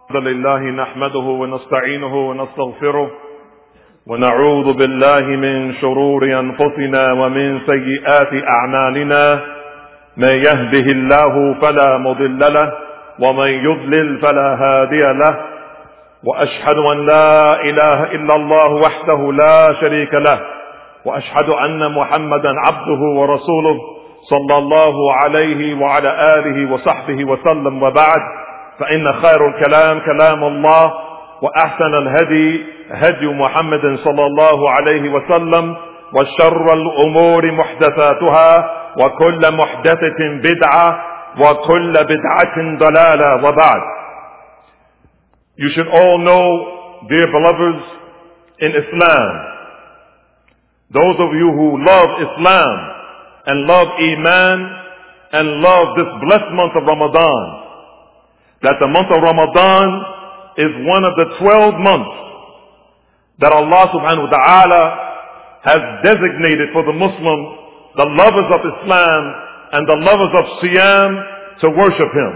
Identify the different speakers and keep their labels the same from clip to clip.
Speaker 1: الحمد لله نحمده ونستعينه ونستغفره ونعوذ بالله من شرور أنفسنا ومن سيئات أعمالنا. من يهده الله فلا مضل له ومن يضلل فلا هادي له، وأشهد أن لا إله إلا الله وحده لا شريك له، وأشهد أن محمدا عبده ورسوله صلى الله عليه وعلى آله وصحبه وسلم. وبعد، فإن خير الكلام كلام الله، وأحسن الهدي هدي محمد صلى الله عليه وسلم، وشر الأمور محدثاتها، وكل محدثة بدعة، وكل بدعة ضلالة. وبعد, you should all know, dear beloveds in Islam, those of you who love Islam and love Iman and love this blessed month of Ramadan, that the month of Ramadan is one of the 12 months that Allah subhanahu wa ta'ala has designated for the Muslim, the lovers of Islam and the lovers of Siyam, to worship Him.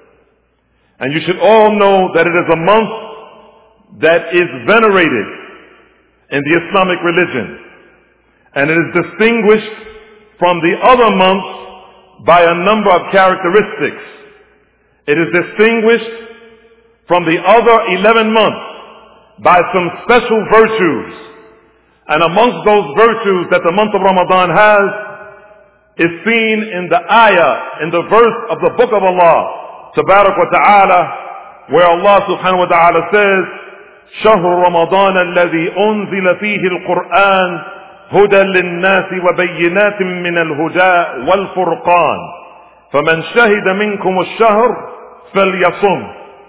Speaker 1: And you should all know that it is a month that is venerated in the Islamic religion, and it is distinguished from the other months by a number of characteristics. It is distinguished from the other 11 months by some special virtues. And amongst those virtues that the month of Ramadan has is seen in the ayah, in the verse of the book of Allah, Tabarak wa Ta'ala, where Allah subhanahu wa ta'ala says, شهر رمضان الذي أنزل فيه القرآن هدى للناس وبينات من الهدى والفرقان فمن شهد منكم الشهر فليصم.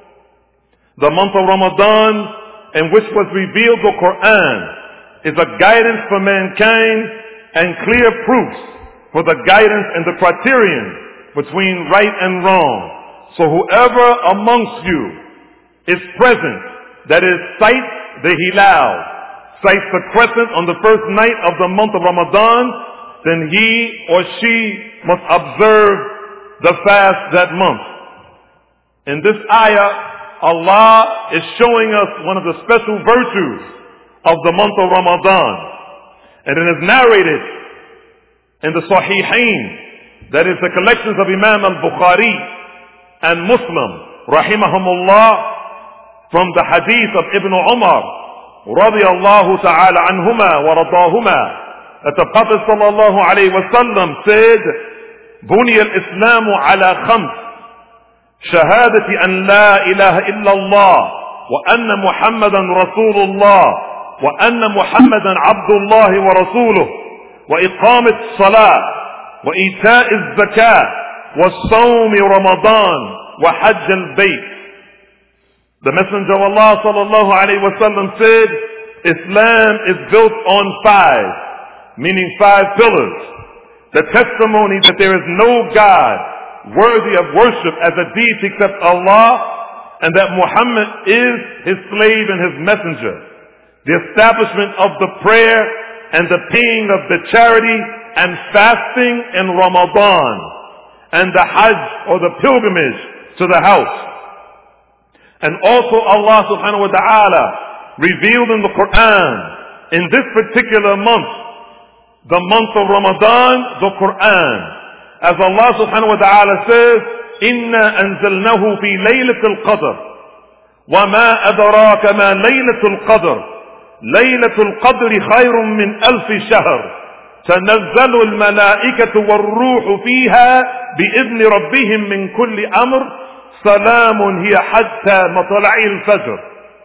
Speaker 1: The month of Ramadan, in which was revealed the Quran, is a guidance for mankind and clear proofs for the guidance and the criterion between right and wrong. So whoever amongst you is present, that is, sights the hilal, sights the crescent on the first night of the month of Ramadan, then he or she must observe the fast that month. In this ayah, Allah is showing us one of the special virtues of the month of Ramadan. And it is narrated in the Sahihain, that is the collections of Imam al-Bukhari and Muslim, rahimahumullah, from the hadith of Ibn Umar, radiyallahu ta'ala anhuma wa radahuma, that the Prophet sallallahu alayhi wa sallam said, بُنِيَ الْإِسْلَامُ عَلَى خَمْسٍ شهادة أن لا إله إلا الله وأن محمدا رسول الله وأن محمدا عبد الله ورسوله وإقام الصلاة وإيتاء الزكاة والصوم رمضان وحج البيت. The Messenger of Allah sallallahu alayhi wa sallam said, Islam is built on 5, meaning 5 pillars. The testimony that there is no God worthy of worship as a deity except Allah, and that Muhammad is His slave and His messenger. The establishment of the prayer and the paying of the charity and fasting in Ramadan, and the Hajj or the pilgrimage to the house. And also Allah subhanahu wa ta'ala revealed in the Quran, in this particular month, the month of Ramadan, the Quran, as Allah subhanahu wa ta'ala says, إِنَّا أَنزَلْنَهُ فِي لَيْلَةِ الْقَدْرِ وَمَا أَدْرَاكَ مَا لَيْلَةُ الْقَدْرِ لَيْلَةُ الْقَدْرِ خَيْرٌ مِّنْ أَلْفِ شَهْرٍ تَنَزَّلُ الْمَلَائِكَةُ وَالرُّوحُ فِيهَا بِإِذْنِ رَبِّهِمْ مِنْ كُلِّ أَمْرٍ سَلَامٌ هِيَ حَتَّى مَطْلَعِ الْفَجْرِ.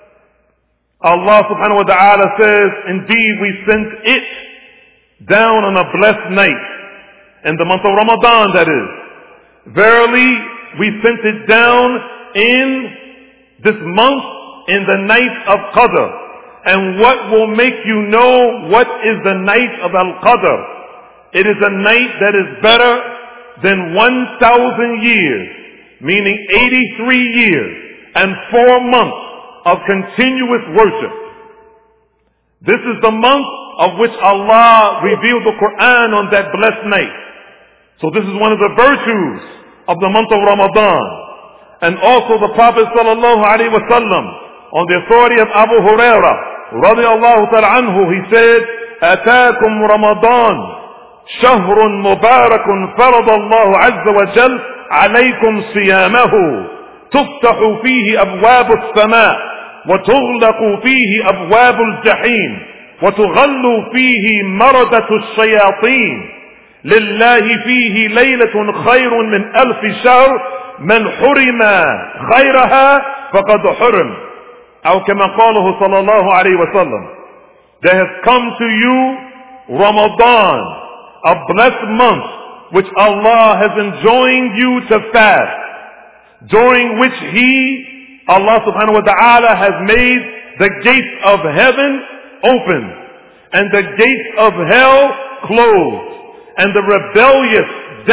Speaker 1: Allah subhanahu wa ta'ala says, indeed we sent it down on a blessed night, in the month of Ramadan, that is. Verily, we sent it down in this month, in the night of Qadr. And what will make you know what is the night of Al-Qadr? It is a night that is better than 1,000 years, meaning 83 years and 4 months of continuous worship. This is the month of which Allah revealed the Quran on that blessed night. So this is one of the virtues of the month of Ramadan. And also the Prophet sallallahu alaihi wasallam, on the authority of Abu Hurairah radiyallahu ta'ala anhu, he said, "Ataakum Ramadan, shahrun mubarakun farada Allahu azza wa jal alaykum siyamahu, tuftahu fihi abwabu as-sama' wa tughlaqu fihi abwabu al-jahim wa tughallu fihi maradatu ash-shayatin, lillahi fihi laylatun khayrun min alf shahr, man hurima khayraha faqad hurim." Aw kama qalahu sallallahu alayhi wa sallam. There has come to you Ramadan, a blessed month which Allah has enjoined you to fast, during which Allah subhanahu wa ta'ala has made the gates of heaven open and the gates of hell closed, and the rebellious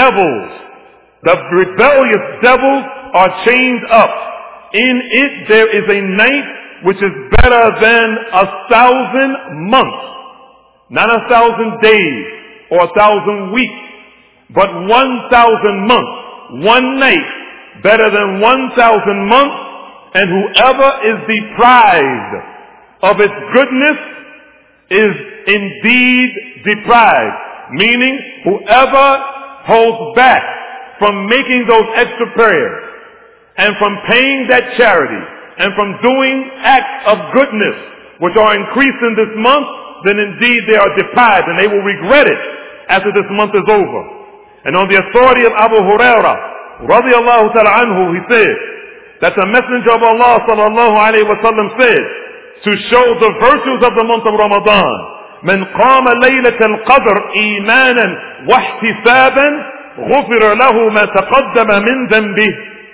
Speaker 1: devils are chained up. In it there is a night which is better than 1,000 months. Not 1,000 days or 1,000 weeks, but 1,000 months. One night better than 1,000 months, and whoever is deprived of its goodness is indeed deprived. Meaning, whoever holds back from making those extra prayers, and from paying that charity, and from doing acts of goodness which are increased in this month, then indeed they are deprived, and they will regret it after this month is over. And on the authority of Abu Hurairah radiyallahu ta'ala anhu, he said that the Messenger of Allah sallallahu alayhi wa sallam said, to show the virtues of the month of Ramadan, من قام ليلة القدر إيمانا واحتسابا غفر له ما تقدم من ذنبه.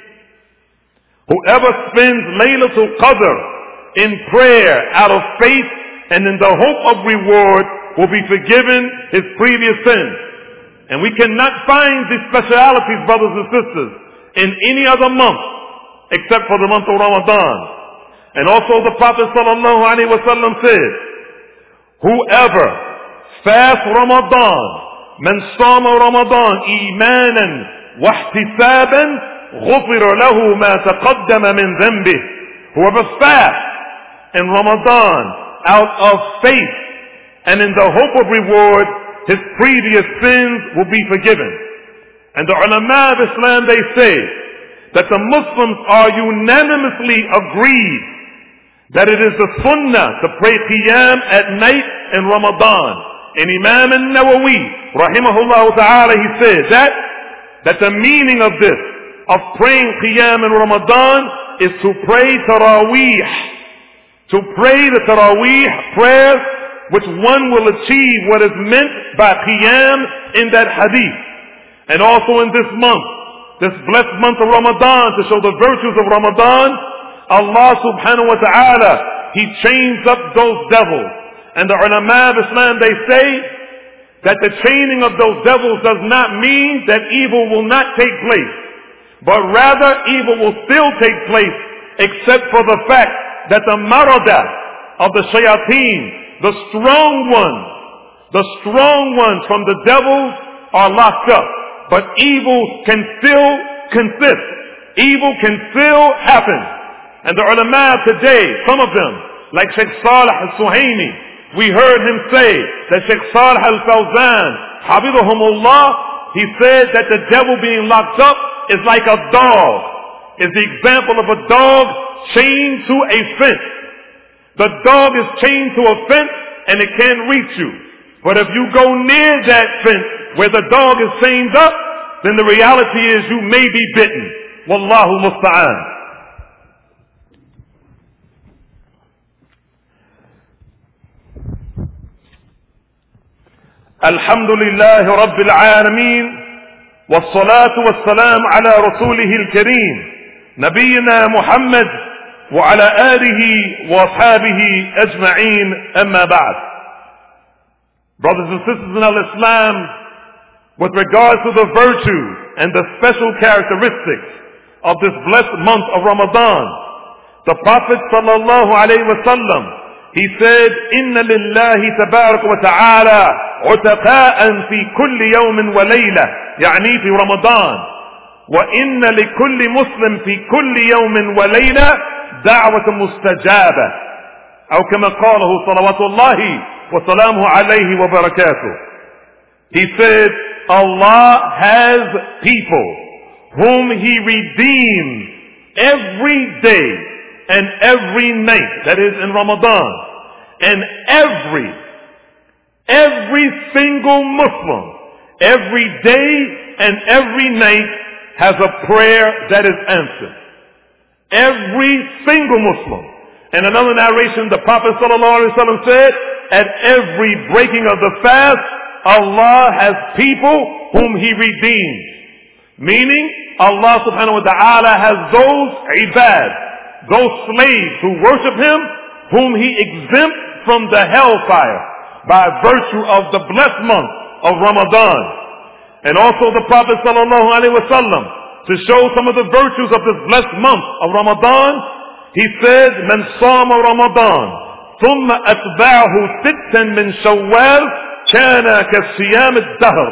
Speaker 1: Whoever spends Laylatul Qadr in prayer out of faith and in the hope of reward will be forgiven his previous sins. And we cannot find these specialities, brothers and sisters, in any other month except for the month of Ramadan. And also the Prophet sallallahu alaihi wasallam said, whoever fasts Ramadan, man sama Ramadan imanan wahtisaban, غفر له ما تقدم من ذنبه. Whoever fasts in Ramadan out of faith and in the hope of reward, his previous sins will be forgiven. And the ulama of Islam, they say that the Muslims are unanimously agreed that it is the sunnah to pray qiyam at night in Ramadan. And Imam al-Nawawi rahimahullah ta'ala, he says that the meaning of this, of praying qiyam in Ramadan, is to pray taraweeh. To pray the taraweeh prayers, which one will achieve what is meant by qiyam in that hadith. And also in this month, this blessed month of Ramadan, to show the virtues of Ramadan, Allah subhanahu wa ta'ala, He chains up those devils. And the ulama of Islam, they say that the chaining of those devils does not mean that evil will not take place, but rather evil will still take place, except for the fact that the marada of the shayateen, the strong ones from the devils are locked up. But evil can still consist. Evil can still happen. And the ulama today, some of them, like Sheikh Salih al-Suhaimi, we heard him say that Sheikh Salih al-Fawzan, Habibahumullah, he said that the devil being locked up is like a dog. Is the example of a dog chained to a fence. The dog is chained to a fence and it can't reach you. But if you go near that fence where the dog is chained up, then the reality is you may be bitten. Wallahu musta'an. Alhamdulillah Rabbil Alameen, wassalatu wassalam ala rasulihil kareem, Nabiyyina Muhammad wa ala alihi wa ashabihi ajma'een, amma ba'd. Brothers and sisters in Islam, with regards to the virtue and the special characteristics of this blessed month of Ramadan, the Prophet sallallahu alayhi wa sallam, he said, Inna lillahi tabarak wa ta'ala utaqa'an fi kulli yawmin wa layla, yani fi Ramadan. وَإِنَّ لِكُلِّ مُسْلِمٍ فِي كُلِّ يَوْمٍ وَلَيْلَةٍ دَعْوَةً مُسْتَجَابَةً أو كما قاله صلوات الله وسلامه عليه وبركاته. He said, Allah has people whom He redeems every day and every night, that is in Ramadan. And every single Muslim, every day and every night has a prayer that is answered. Every single Muslim. In another narration, the Prophet ﷺ said, at every breaking of the fast, Allah has people whom He redeems. Meaning, Allah subhanahu wa ta'ala has those ibad, those slaves who worship Him, whom He exempts from the hellfire by virtue of the blessed month of Ramadan. And also the Prophet sallallahu alaihi wasallam, to show some of the virtues of this blessed month of Ramadan, he said, "Man sama Ramadan, thumma atba'ahu sittan min Shawwal, kana kasiyam ad-dahr."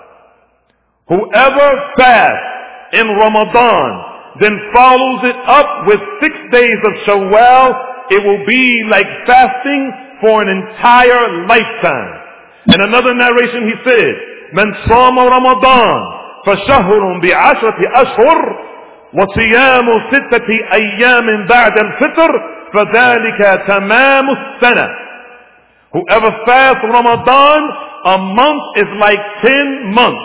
Speaker 1: Whoever fasts in Ramadan, then follows it up with 6 days of Shawwal, it will be like fasting for an entire lifetime. In another narration he said, "Man sama Ramadan, فشهر بعشرة أشهر وصيام 6 أيام بعد الفطر فذلك تمام السنة." Whoever fasts Ramadan, a month is like 10 months.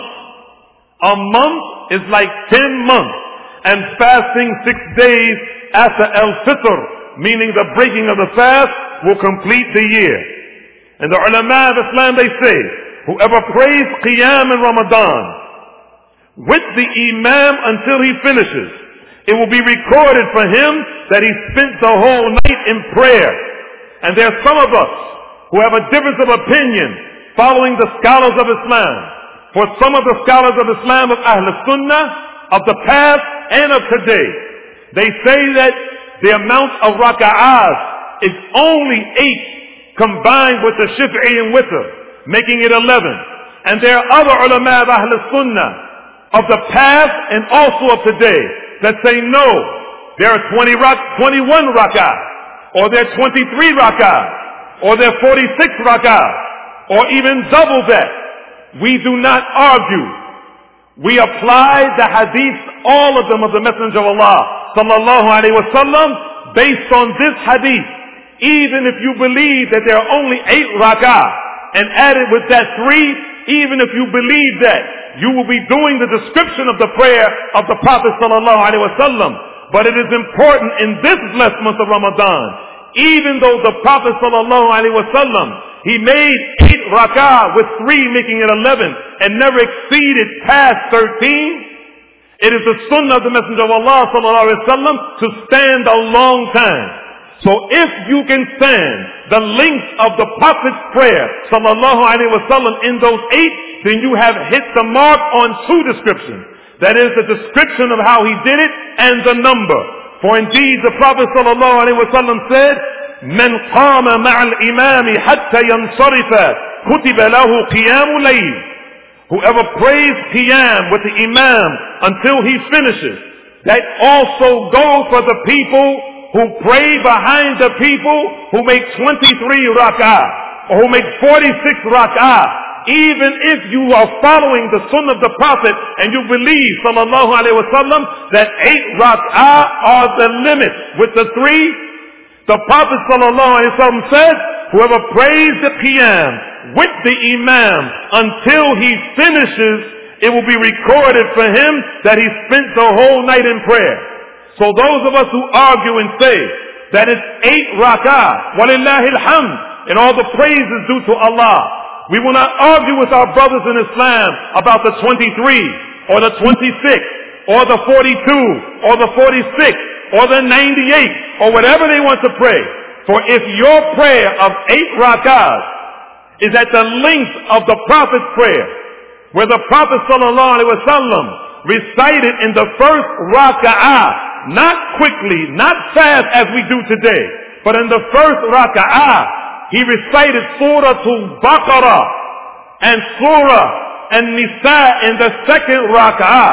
Speaker 1: A month is like 10 months. And fasting 6 days after al-fitr, meaning the breaking of the fast, will complete the year. And the ulama of Islam, they say, whoever prays qiyam in Ramadan with the imam until he finishes, it will be recorded for him that he spent the whole night in prayer. And there are some of us who have a difference of opinion following the scholars of Islam. For some of the scholars of Islam, of Ahl Sunnah, of the past and of today, they say that the amount of raka'ahs is only 8 combined with the shif'i and witr, making it 11. And there are other ulama of Ahl Sunnah of the past and also of today that say no, there are 21 rak'ah, or there are 23 rak'ah, or there are 46 rak'ah, or even double that. We do not argue. We apply the hadith, all of them of the Messenger of Allah sallallahu alaihi wasallam, based on this hadith. Even if you believe that there are only 8 rak'ah, and added with that 3, even if you believe that, you will be doing the description of the prayer of the Prophet sallallahu alaihi wasallam. But it is important in this blessed month of Ramadan, even though the Prophet sallallahu alaihi wasallam, he made 8 rak'ah with 3 making it 11 and never exceeded past 13, it is the sunnah of the Messenger of Allah sallallahu alaihi wasallam to stand a long time. So if you can stand the length of the Prophet's prayer sallallahu alaihi wasallam in those 8, then you have hit the mark on 2 descriptions. That is the description of how he did it and the number. For indeed the Prophet sallallahu alaihi wasallam said, "Man qama ma'al imami hatta yansarifa kutiba lahu qiyamu layl." Whoever prays qiyam with the imam until he finishes, that also goes for the people who pray behind the people who make 23 rak'ah or who make 46 rak'ah. Even if you are following the sunnah of the Prophet and you believe sallallahu alaihi wasallam that 8 rak'ah are the limit with the 3, the Prophet sallallahu alaihi wasallam said, whoever prays the qiyam with the imam until he finishes, it will be recorded for him that he spent the whole night in prayer. So those of us who argue and say that it's 8 rak'ah, walillahi alhamd, and all the praise is due to Allah, we will not argue with our brothers in Islam about the 23 or the 26 or the 42 or the 46 or the 98 or whatever they want to pray. For if your prayer of 8 rak'ahs is at the length of the Prophet's prayer, where the Prophet sallallahu alaihi wasallam recited in the first rak'ah, not quickly, not fast as we do today, but in the first rak'ah, he recited Surah Al-Baqarah and Surah An-Nisa in the second rak'ah,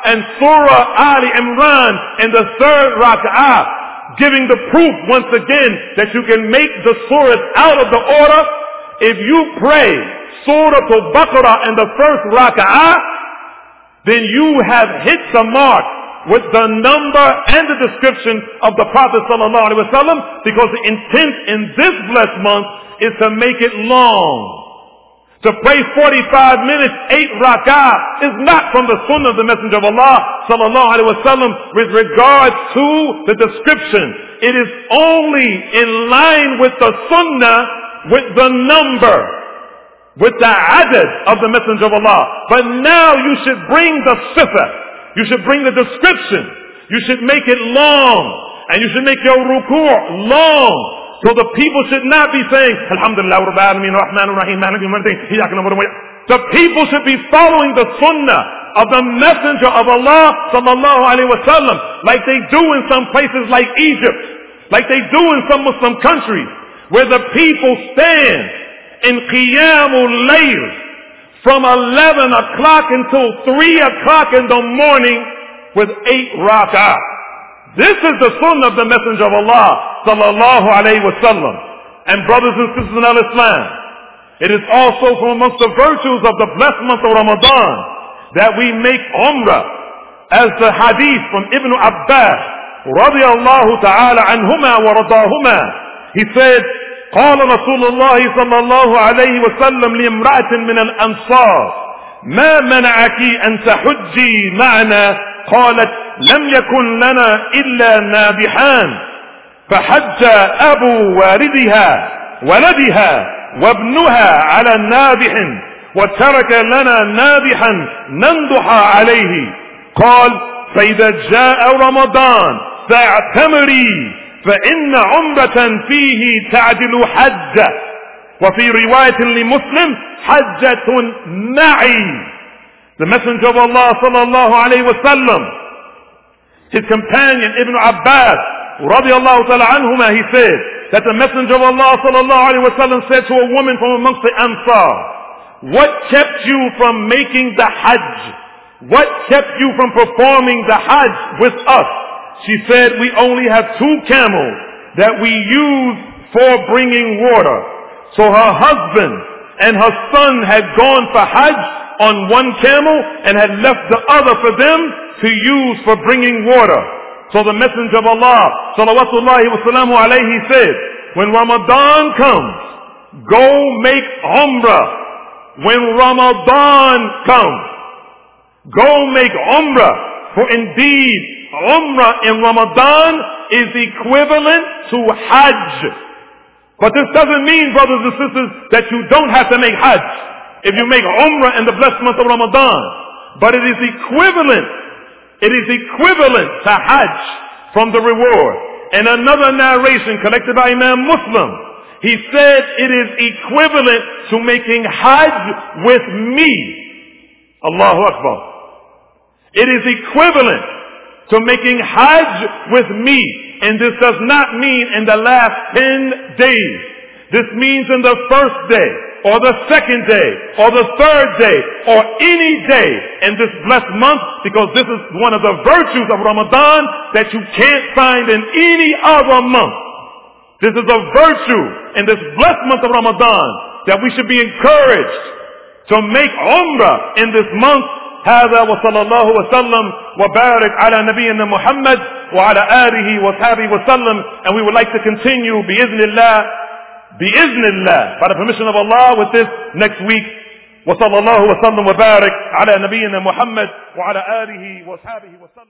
Speaker 1: and Surah Ali Imran in the third rak'ah, giving the proof once again that you can make the surahs out of the order. If you pray Surah Al-Baqarah in the first rak'ah, then you have hit the mark with the number and the description of the Prophet sallallahu alaihi wasallam, because the intent in this blessed month is to make it long. To pray 45 minutes, 8 rak'ah, is not from the sunnah of the Messenger of Allah sallallahu alaihi wasallam with regards to the description. It is only in line with the sunnah, with the number, with the adad of the Messenger of Allah. But now you should bring the sifah. You should bring the description. You should make it long. And you should make your ruku' long. So the people should not be saying, Alhamdulillah, Rabbil Alameen, Rahman Rahim, the people should be following the sunnah of the Messenger of Allah sallallahu alaihi wasallam, like they do in some places like Egypt, like they do in some Muslim countries, where the people stand in Qiyamul Layl from 11 o'clock until 3 o'clock in the morning with 8 rak'ah. This is the sunnah of the Messenger of Allah sallallahu alayhi wa sallam. And brothers and sisters in Islam, it is also from amongst the virtues of the blessed month of Ramadan that we make umrah, as the hadith from Ibn Abbas radiyallahu ta'ala anhuma wa radahuma. He said, قال رسول الله صلى الله عليه وسلم لامرأة من الأنصار ما منعك أن تحجي معنا؟ قالت لم يكن لنا إلا نابحان فحج أبو ولدها وابنها على نابح وترك لنا نابحا ننضح عليه. قال فإذا جاء رمضان فاعتمري فإن عمرة فيه تعدل حجة. وفي رواية لمسلم حجة معي. The Messenger of Allah sallallahu alayhi wa sallam, his companion Ibn Abbas radiyallahu ta'ala anhuma, he said that the Messenger of Allah sallallahu alayhi wa sallam said to a woman from amongst the Ansar, what kept you from making the Hajj? What kept you from performing the Hajj with us? She said, we only have 2 camels that we use for bringing water. So her husband and her son had gone for Hajj on 1 camel and had left the other for them to use for bringing water. So the Messenger of Allah salawatullahi wa salamu alayhi said, when Ramadan comes, go make umrah. When Ramadan comes, go make umrah. For indeed, umrah in Ramadan is equivalent to Hajj. But this doesn't mean, brothers and sisters, that you don't have to make Hajj if you make umrah in the blessed month of Ramadan. But it is equivalent to Hajj from the reward. And another narration collected by Imam Muslim, he said it is equivalent to making Hajj with me. Allahu Akbar. It is equivalent to making Hajj with me. And this does not mean in the last 10 days. This means in the first day, or the second day, or the third day, or any day in this blessed month, because this is one of the virtues of Ramadan that you can't find in any other month. This is a virtue in this blessed month of Ramadan that we should be encouraged to make umrah in this month. هذا وصلى الله وسلم وبارك على نبينا محمد وعلى آله وصحبه وسلم. And we would like to continue بإذن الله, by the permission of Allah, with this next week. وصلى الله وسلم وبارك على نبينا محمد وعلى آله وصحبه وسلم.